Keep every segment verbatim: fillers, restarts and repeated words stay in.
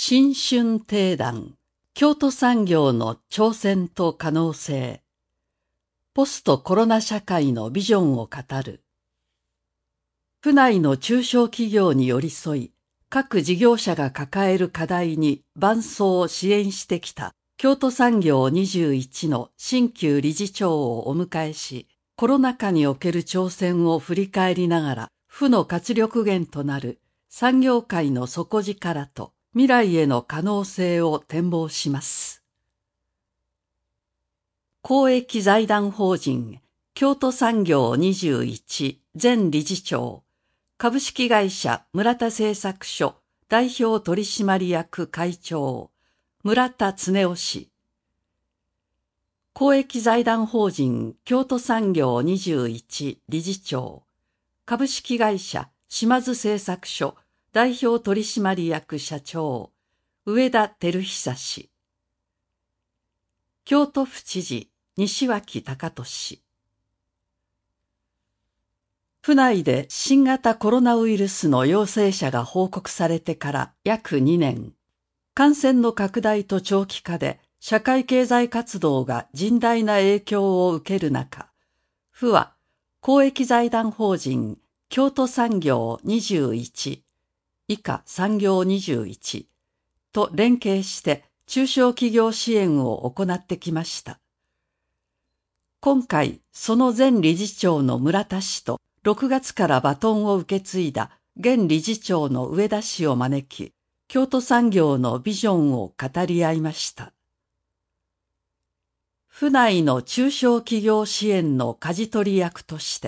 新春定談、京都産業の挑戦と可能性。ポストコロナ社会のビジョンを語る。府内の中小企業に寄り添い、各事業者が抱える課題に伴走を支援してきた京都産業にじゅういちの新旧理事長をお迎えし、コロナ禍における挑戦を振り返りながら、府の活力源となる産業界の底力と未来への可能性を展望します。公益財団法人京都産業にじゅういち前理事長、株式会社村田製作所代表取締役会長、村田恒夫氏。公益財団法人京都産業にじゅういち理事長、株式会社島津製作所代表取締役社長、上田照久氏。京都府知事、西脇隆俊。府内で新型コロナウイルスの陽性者が報告されてから約にねん、感染の拡大と長期化で社会経済活動が甚大な影響を受ける中、府は公益財団法人京都産業にじゅういち、以下産業にじゅういちと連携して中小企業支援を行ってきました。今回、その前理事長の村田氏とろくがつからバトンを受け継いだ現理事長の上田氏を招き、京都産業のビジョンを語り合いました。府内の中小企業支援の舵取り役として、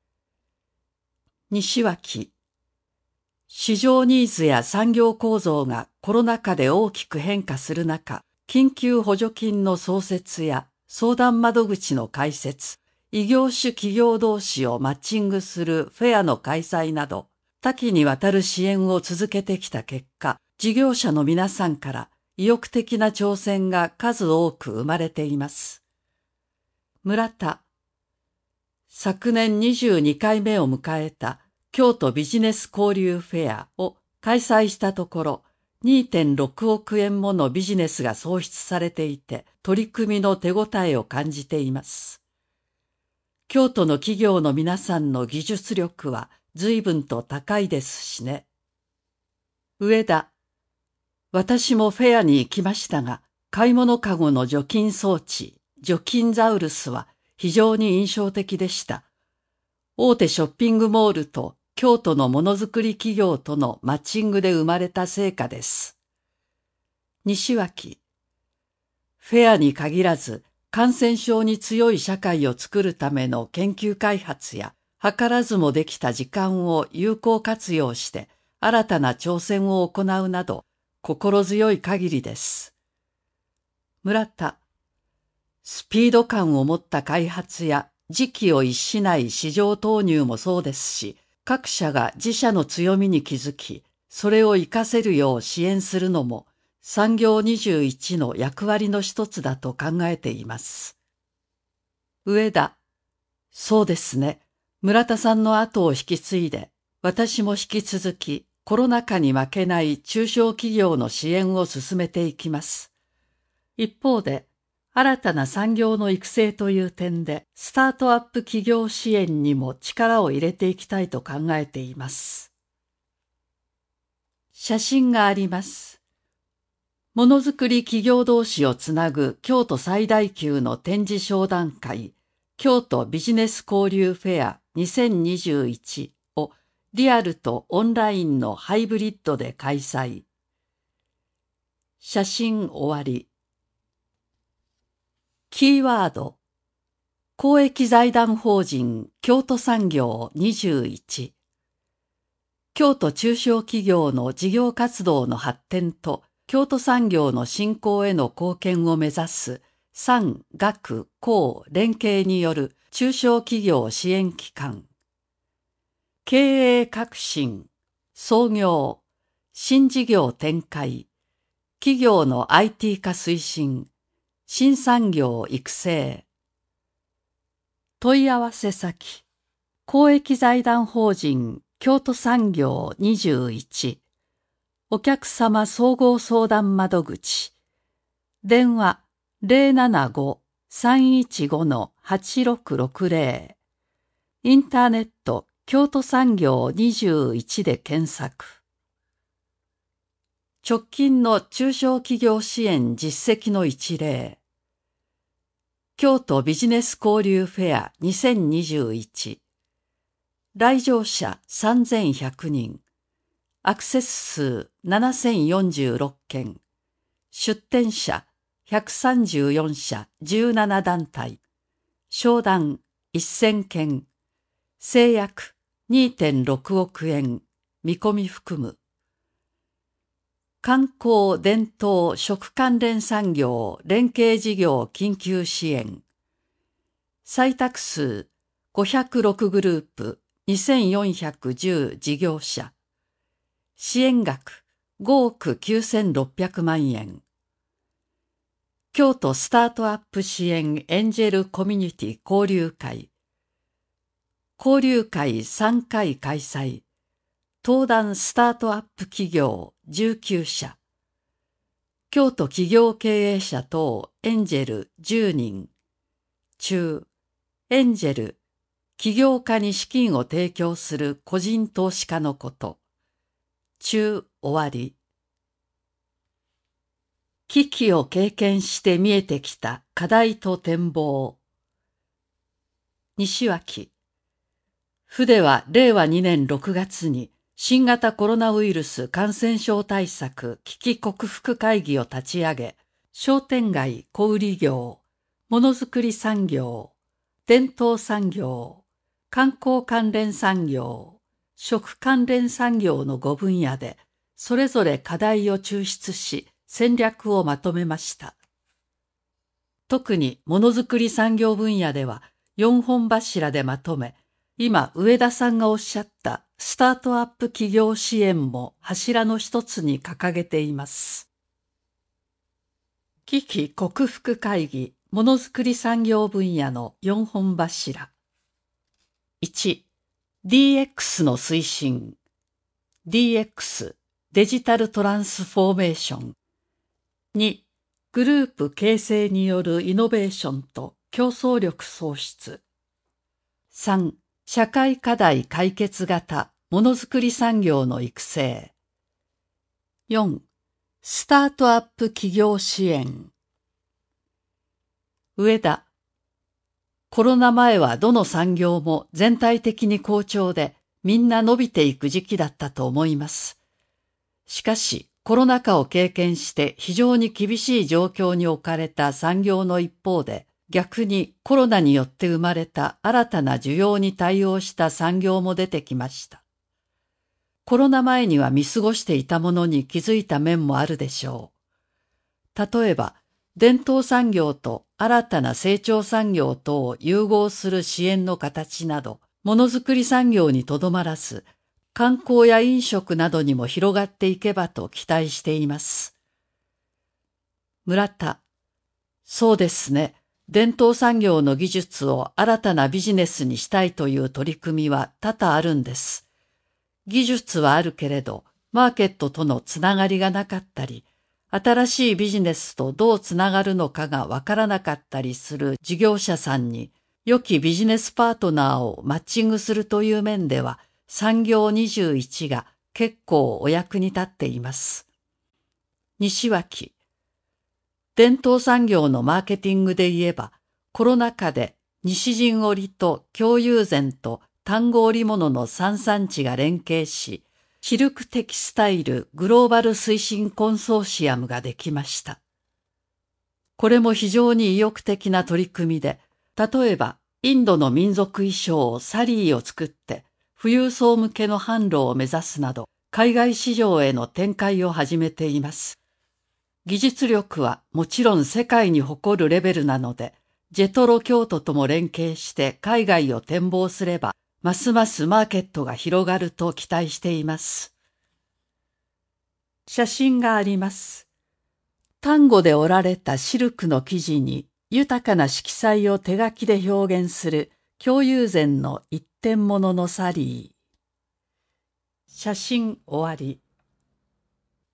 西脇、市場ニーズや産業構造がコロナ禍で大きく変化する中、緊急補助金の創設や相談窓口の開設、異業種企業同士をマッチングするフェアの開催など、多岐にわたる支援を続けてきた結果、事業者の皆さんから意欲的な挑戦が数多く生まれています。村田、昨年にじゅうにかいめを迎えた京都ビジネス交流フェアを開催したところ、にてんろくおくえんものビジネスが創出されていて、取り組みの手応えを感じています。京都の企業の皆さんの技術力は随分と高いですしね。上田、私もフェアに行きましたが、買い物かごの除菌装置、除菌ザウルスは非常に印象的でした。大手ショッピングモールと京都のものづくり企業とのマッチングで生まれた成果です。西脇、フェアに限らず、感染症に強い社会を作るための研究開発や、図らずもできた時間を有効活用して、新たな挑戦を行うなど、心強い限りです。村田、スピード感を持った開発や、時期を逸しない市場投入もそうですし、各社が自社の強みに気づき、それを活かせるよう支援するのも、産業にじゅういちの役割の一つだと考えています。上田、そうですね。村田さんの後を引き継いで、私も引き続きコロナ禍に負けない中小企業の支援を進めていきます。一方で、新たな産業の育成という点で、スタートアップ企業支援にも力を入れていきたいと考えています。写真があります。ものづくり企業同士をつなぐ京都最大級の展示商談会、京都ビジネス交流フェアにせんにじゅういちをリアルとオンラインのハイブリッドで開催。写真終わり。キーワード、公益財団法人京都産業にじゅういち。京都中小企業の事業活動の発展と京都産業の振興への貢献を目指す産学公連携による中小企業支援機関。経営革新、創業、新事業展開、企業の アイティー 化推進、新産業育成。問い合わせ先、公益財団法人京都産業にじゅういち。 お客様総合相談窓口。電話 ゼロななご さんいちご はちろくろくゼロ。インターネット京都産業にじゅういちで検索。直近の中小企業支援実績の一例。京都ビジネス交流フェアにせんにじゅういち。来場者さんぜんひゃくにん。アクセス数ななせんよんじゅうろっけん。出展者ひゃくさんじゅうよんしゃじゅうななだんたい。商談せんけん。制約 にてんろくおくえん。見込み含む。観光伝統食関連産業連携事業緊急支援。採択数ごひゃくろくグループにせんよんひゃくじゅう事業者。支援額ごおくきゅうせんろっぴゃくまんえん。京都スタートアップ支援エンジェルコミュニティ交流会。交流会さんかい開催。登壇スタートアップ企業じゅうきゅうしゃ。京都企業経営者等エンジェルじゅうにん。中、エンジェル、起業家に資金を提供する個人投資家のこと。中、終わり。危機を経験して見えてきた課題と展望。西脇。府はれいわにねんろくがつに新型コロナウイルス感染症対策危機克服会議を立ち上げ、商店街小売業、ものづくり産業、伝統産業、観光関連産業、食関連産業のご分野で、それぞれ課題を抽出し、戦略をまとめました。特にものづくり産業分野では、よんほん柱でまとめ、今上田さんがおっしゃったスタートアップ企業支援も柱の一つに掲げています。危機克服会議ものづくり産業分野のよんほん柱。いち、ディーエックス の推進。ディーエックス、デジタルトランスフォーメーション。に、グループ形成によるイノベーションと競争力創出。さん、社会課題解決型ものづくり産業の育成。よん、スタートアップ企業支援。上田。コロナ前はどの産業も全体的に好調でみんな伸びていく時期だったと思います。しかしコロナ禍を経験して非常に厳しい状況に置かれた産業の一方で、逆にコロナによって生まれた新たな需要に対応した産業も出てきました。コロナ前には見過ごしていたものに気づいた面もあるでしょう。例えば、伝統産業と新たな成長産業とを融合する支援の形など、ものづくり産業にとどまらず、観光や飲食などにも広がっていけばと期待しています。村田。そうですね。伝統産業の技術を新たなビジネスにしたいという取り組みは多々あるんです。技術はあるけれど、マーケットとのつながりがなかったり、新しいビジネスとどうつながるのかがわからなかったりする事業者さんに、良きビジネスパートナーをマッチングするという面では、産業にじゅういちが結構お役に立っています。西脇。伝統産業のマーケティングで言えば、コロナ禍で西陣織と京友禅と丹後織物の三産地が連携し、シルクテキスタイルグローバル推進コンソーシアムができました。これも非常に意欲的な取り組みで、例えばインドの民族衣装サリーを作って富裕層向けの販路を目指すなど、海外市場への展開を始めています。技術力はもちろん世界に誇るレベルなので、ジェトロ京都とも連携して海外を展望すれば、ますますマーケットが広がると期待しています。写真があります。丹後で織られたシルクの生地に豊かな色彩を手書きで表現する京友禅の一点物のサリー。写真終わり。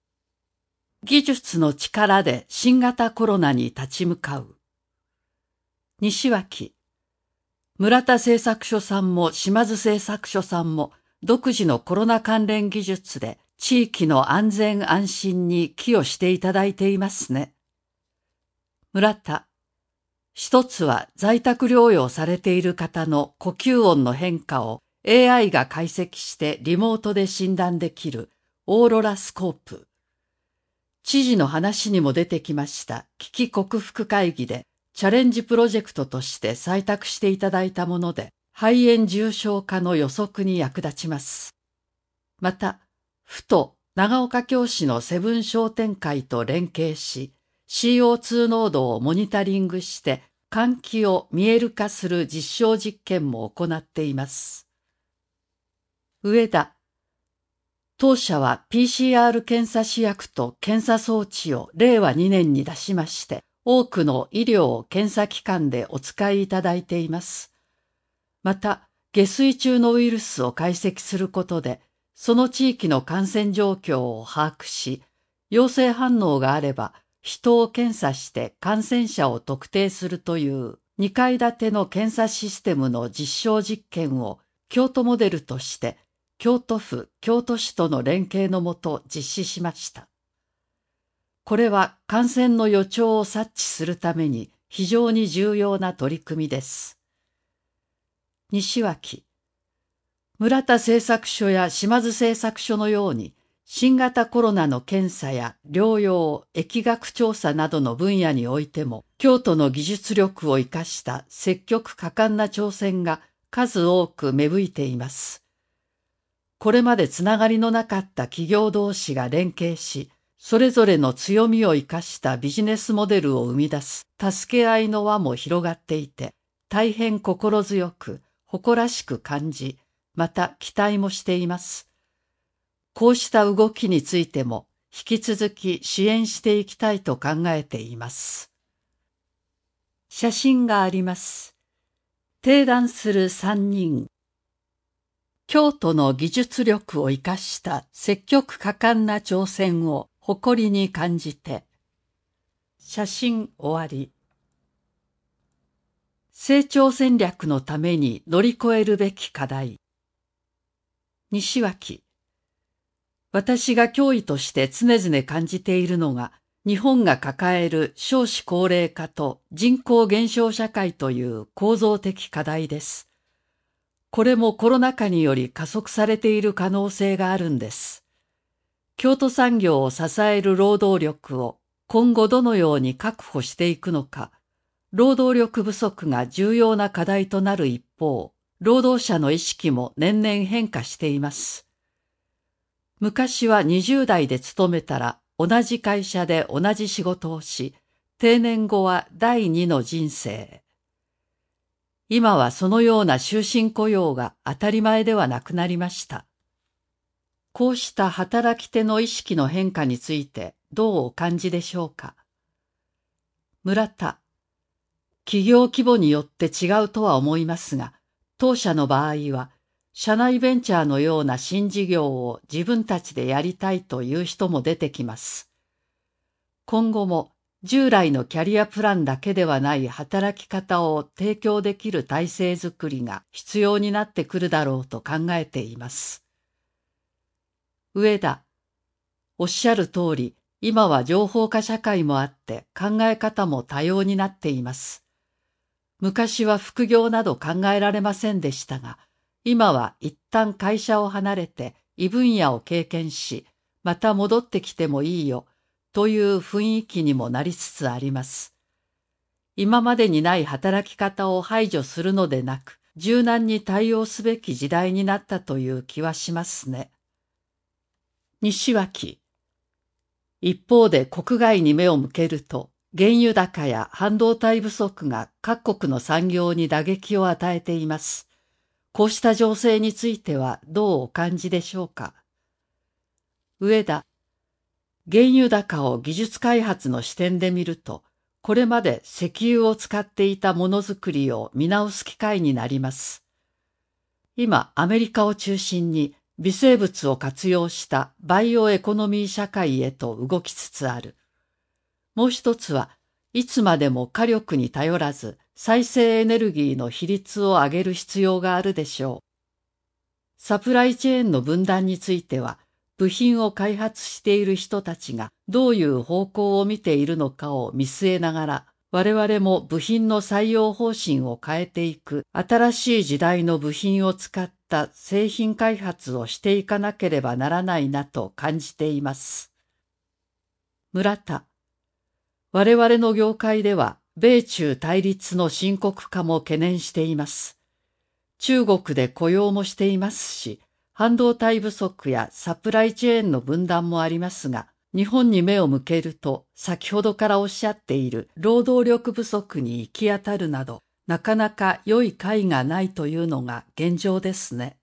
技術の力で新型コロナに立ち向かう。西脇。村田製作所さんも島津製作所さんも独自のコロナ関連技術で地域の安全安心に寄与していただいていますね。村田。一つは在宅療養されている方の呼吸音の変化を エーアイ が解析してリモートで診断できるオーロラスコープ。知事の話にも出てきました危機克服会議でチャレンジプロジェクトとして採択していただいたもので肺炎重症化の予測に役立ちます。また、府と長岡京市のセブン商店会と連携し シーオーツー 濃度をモニタリングして換気を見える化する実証実験も行っています。上田。当社は ピーシーアール 検査試薬と検査装置をれいわにねんに出しまして、多くの医療・検査機関でお使いいただいています。また、下水中のウイルスを解析することで、その地域の感染状況を把握し、陽性反応があれば、人を検査して感染者を特定するというにかい建ての検査システムの実証実験を京都モデルとして、京都府、京都市との連携のもと実施しました。これは感染の予兆を察知するために非常に重要な取り組みです。西脇。村田製作所や島津製作所のように新型コロナの検査や療養、疫学調査などの分野においても京都の技術力を生かした積極果敢な挑戦が数多く芽吹いています。これまでつながりのなかった企業同士が連携し、それぞれの強みを生かしたビジネスモデルを生み出す助け合いの輪も広がっていて、大変心強く、誇らしく感じ、また期待もしています。こうした動きについても、引き続き支援していきたいと考えています。写真があります。提談するさんにん。京都の技術力を生かした積極果敢な挑戦を誇りに感じて。写真終わり。成長戦略のために乗り越えるべき課題。西脇。私が脅威として常々感じているのが、日本が抱える少子高齢化と人口減少社会という構造的課題です。これもコロナ禍により加速されている可能性があるんです。京都産業を支える労働力を今後どのように確保していくのか、労働力不足が重要な課題となる一方、労働者の意識も年々変化しています。昔はにじゅう代で勤めたら同じ会社で同じ仕事をし、定年後は第二の人生。今はそのような終身雇用が当たり前ではなくなりました。こうした働き手の意識の変化についてどうお感じでしょうか。村田。企業規模によって違うとは思いますが、当社の場合は、社内ベンチャーのような新事業を自分たちでやりたいという人も出てきます。今後も従来のキャリアプランだけではない働き方を提供できる体制づくりが必要になってくるだろうと考えています。上田。おっしゃる通り、今は情報化社会もあって考え方も多様になっています。昔は副業など考えられませんでしたが、今は一旦会社を離れて異分野を経験し、また戻ってきてもいいよという雰囲気にもなりつつあります。今までにない働き方を排除するのでなく、柔軟に対応すべき時代になったという気はしますね。西脇。一方で国外に目を向けると、原油高や半導体不足が各国の産業に打撃を与えています。こうした情勢についてはどうお感じでしょうか。上田。原油高を技術開発の視点で見ると、これまで石油を使っていたものづくりを見直す機会になります。今、アメリカを中心に微生物を活用したバイオエコノミー社会へと動きつつある。もう一つはいつまでも火力に頼らず再生エネルギーの比率を上げる必要があるでしょう。サプライチェーンの分断については、部品を開発している人たちがどういう方向を見ているのかを見据えながら、我々も部品の採用方針を変えていく新しい時代の部品を使った製品開発をしていかなければならないなと感じています。村田。我々の業界では米中対立の深刻化も懸念しています。中国で雇用もしていますし、半導体不足やサプライチェーンの分断もありますが、日本に目を向けると先ほどからおっしゃっている労働力不足に行き当たるなど、なかなか良い解がないというのが現状ですね。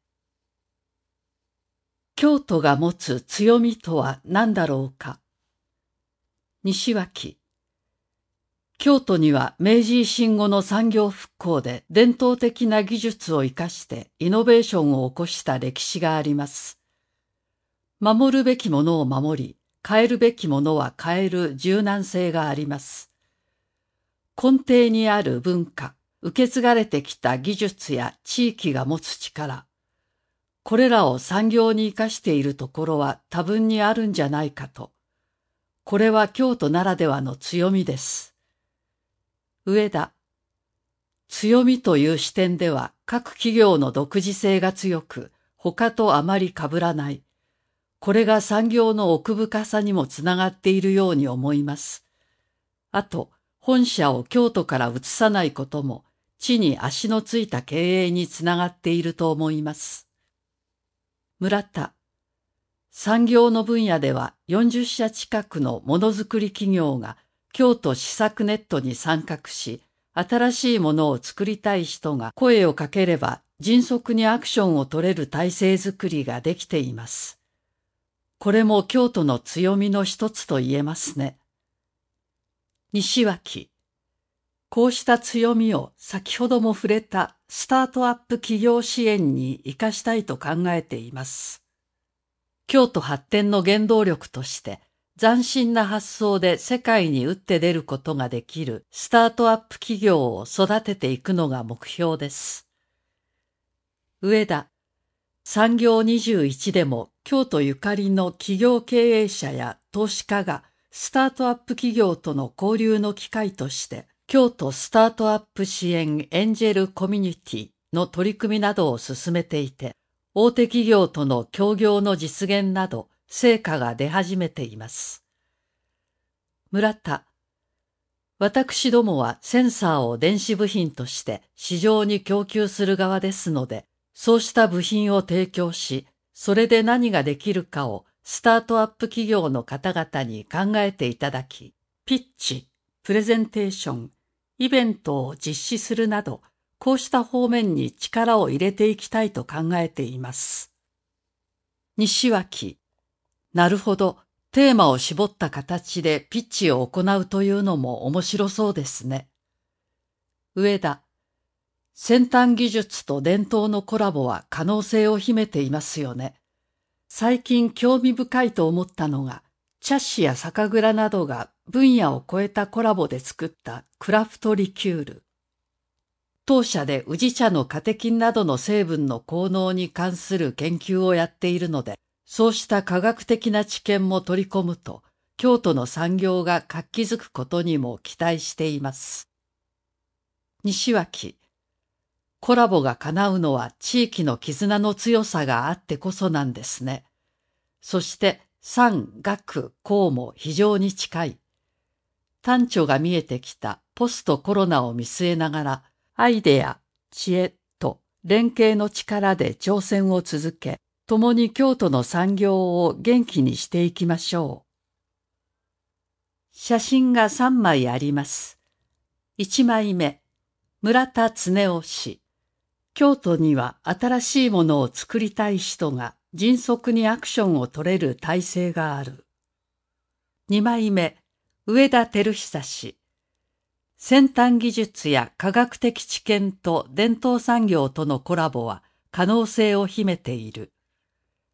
京都が持つ強みとは何だろうか。西脇。京都には明治維新後の産業復興で伝統的な技術を生かしてイノベーションを起こした歴史があります。守るべきものを守り、変えるべきものは変える柔軟性があります。根底にある文化、受け継がれてきた技術や地域が持つ力、これらを産業に生かしているところは多分にあるんじゃないかと。これは京都ならではの強みです。上田。強みという視点では各企業の独自性が強く、他とあまり被らない。これが産業の奥深さにもつながっているように思います。あと、本社を京都から移さないことも、地に足のついた経営につながっていると思います。村田。産業の分野ではよんじゅっしゃ近くのものづくり企業が京都試作ネットに参画し、新しいものを作りたい人が声をかければ迅速にアクションを取れる体制づくりができています。これも京都の強みの一つと言えますね。西脇。こうした強みを先ほども触れたスタートアップ企業支援に生かしたいと考えています。京都発展の原動力として斬新な発想で世界に打って出ることができるスタートアップ企業を育てていくのが目標です。上田。産業にじゅういちでも京都ゆかりの企業経営者や投資家がスタートアップ企業との交流の機会として京都スタートアップ支援エンジェルコミュニティの取り組みなどを進めていて、大手企業との協業の実現など成果が出始めています。村田。私どもはセンサーを電子部品として市場に供給する側ですので、そうした部品を提供し、それで何ができるかをスタートアップ企業の方々に考えていただき、ピッチ、プレゼンテーション、イベントを実施するなど、こうした方面に力を入れていきたいと考えています。西脇。なるほど。テーマを絞った形でピッチを行うというのも面白そうですね。上田。先端技術と伝統のコラボは可能性を秘めていますよね。最近興味深いと思ったのが、茶師や酒蔵などが分野を超えたコラボで作ったクラフトリキュール。当社で宇治茶のカテキンなどの成分の効能に関する研究をやっているので、そうした科学的な知見も取り込むと、京都の産業が活気づくことにも期待しています。西脇。コラボが叶うのは地域の絆の強さがあってこそなんですね。そして産、学、工も非常に近い。端緒が見えてきたポストコロナを見据えながら、アイデア、知恵と連携の力で挑戦を続け、共に京都の産業を元気にしていきましょう。写真がさんまいあります。いちまいめ、村田恒夫氏。京都には新しいものを作りたい人が迅速にアクションを取れる体制がある。にまいめ、上田照久氏。先端技術や科学的知見と伝統産業とのコラボは可能性を秘めている。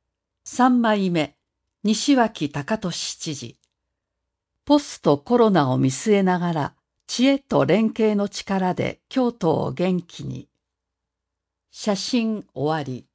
さんまいめ、西脇隆俊知事。ポストコロナを見据えながら、知恵と連携の力で京都を元気に。写真終わり。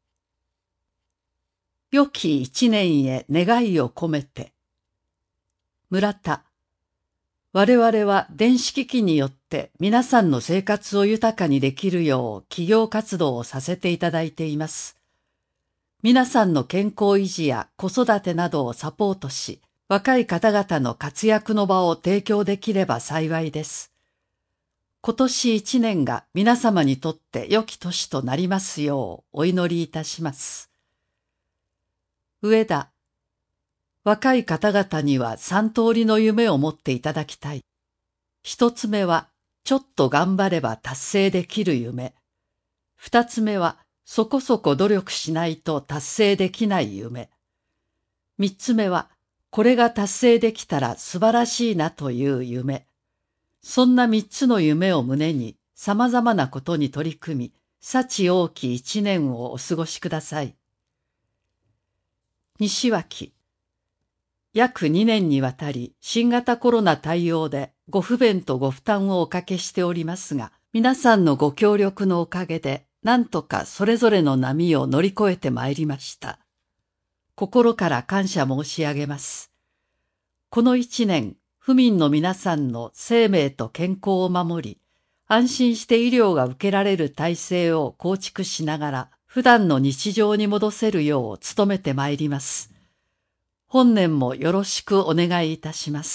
良き一年へ願いを込めて。村田。我々は電子機器によって皆さんの生活を豊かにできるよう企業活動をさせていただいています。皆さんの健康維持や子育てなどをサポートし、若い方々の活躍の場を提供できれば幸いです。今年一年が皆様にとって良き年となりますようお祈りいたします。上田。若い方々には三通りの夢を持っていただきたい。一つ目は、ちょっと頑張れば達成できる夢。二つ目は、そこそこ努力しないと達成できない夢。三つ目は、これが達成できたら素晴らしいなという夢。そんな三つの夢を胸に、様々なことに取り組み、幸多き一年をお過ごしください。西脇。約にねんにわたり新型コロナ対応でご不便とご負担をおかけしておりますが、皆さんのご協力のおかげで、なんとかそれぞれの波を乗り越えてまいりました。心から感謝申し上げます。この一年、府民の皆さんの生命と健康を守り、安心して医療が受けられる体制を構築しながら、普段の日常に戻せるよう努めてまいります。本年もよろしくお願いいたします。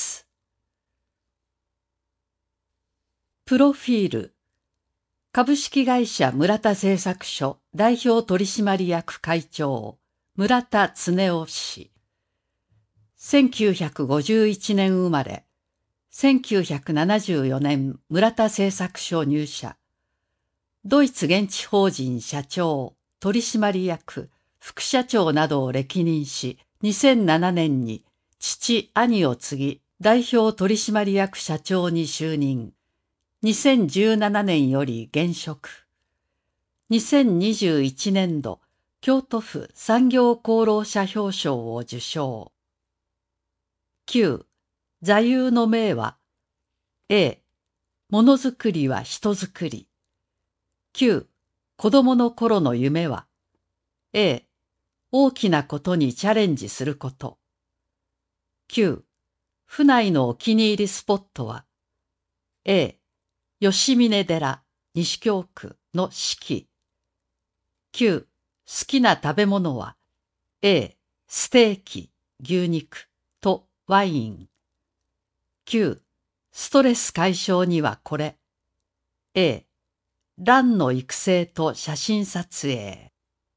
プロフィール。株式会社村田製作所代表取締役会長、村田恒夫氏。せんきゅうひゃくごじゅういちねん生まれ、せんきゅうひゃくななじゅうよねん村田製作所入社。ドイツ現地法人社長、取締役、副社長などを歴任し、にせんななねんに父、兄を継ぎ、代表取締役社長に就任。にせんじゅうななねんより現職。にせんにじゅういちねんど、京都府産業功労者表彰を受賞。きゅう、座右の銘は、A、ものづくりは人づくり。きゅう、子供の頃の夢は、A、大きなことにチャレンジすること。きゅう、府内のお気に入りスポットは、A、吉峰寺、西京区の四季。きゅう、好きな食べ物は、A、ステーキ、牛肉とワイン。きゅう、ストレス解消にはこれ。A、卵の育成と写真撮影。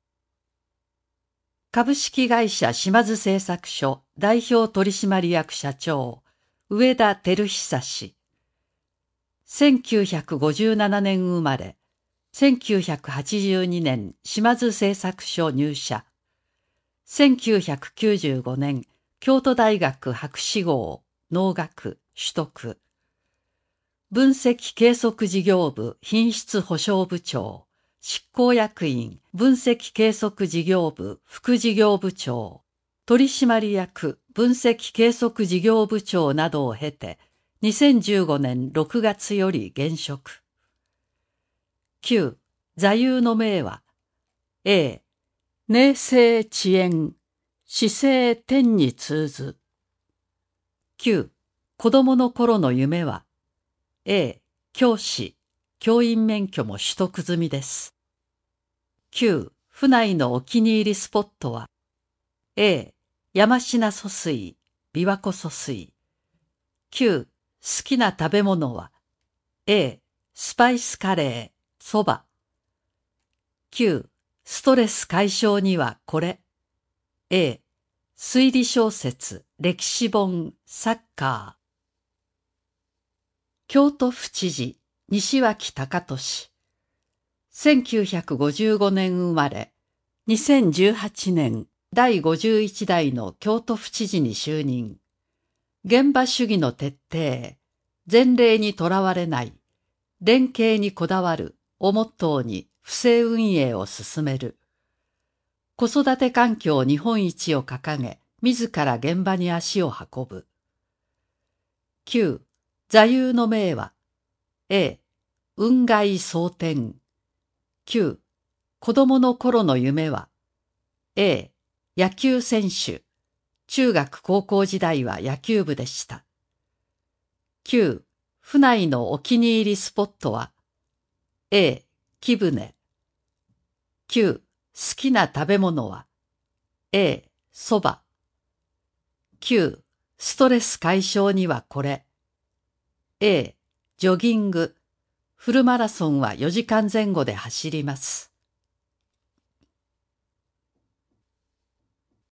株式会社島津製作所代表取締役社長、上田照久氏。せんきゅうひゃくごじゅうななねん生まれ、せんきゅうひゃくはちじゅうにねん島津製作所入社。せんきゅうひゃくきゅうじゅうごねん京都大学博士号、農学取得。分析計測事業部品質保証部長。執行役員、分析計測事業部副事業部長、取締役、分析計測事業部長などを経て、にせんじゅうごねんろくがつより現職。きゅう、座右の銘は、A、寧静遅延、姿勢天に通ず。きゅう、子供の頃の夢は、A、教師、教員免許も取得済みです。きゅう、府内のお気に入りスポットは、A、山科疎水、琵琶湖疎水。きゅう、好きな食べ物は、A、スパイスカレー、そば。きゅう、ストレス解消にはこれ。A、推理小説、歴史本、サッカー。京都府知事、西脇隆俊。せんきゅうひゃくごじゅうごねん生まれ、にせんじゅうはちねんだいごじゅういちだいの京都府知事に就任。現場主義の徹底、前例にとらわれない、連携にこだわるをモットーに府政運営を進める。 子育て環境日本一を掲げ、自ら現場に足を運ぶ。きゅう、座右の銘は、A、雲外蒼天。きゅう、子供の頃の夢は、A、野球選手。中学高校時代は野球部でした。きゅう、府内のお気に入りスポットは、A、木舟。きゅう、好きな食べ物は、A、蕎麦。きゅう、ストレス解消にはこれ。A、ジョギング。フルマラソンはよじかんぜん後で走ります。